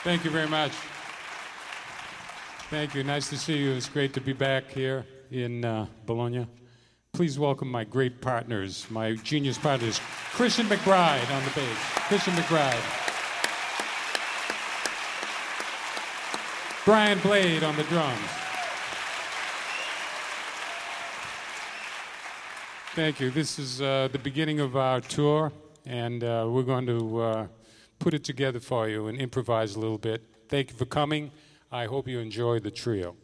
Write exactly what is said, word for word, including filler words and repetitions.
Thank you very much. Thank you. Nice to see you. It's great to be back here in uh, Bologna. Please welcome my great partners, my genius partners, Christian McBride on the bass. Christian McBride. Brian Blade on the drums. Thank you. This is uh, the beginning of our tour, and uh, we're going to uh, put it together for you and improvise a little bit. Thank you for coming. I hope you enjoy the trio.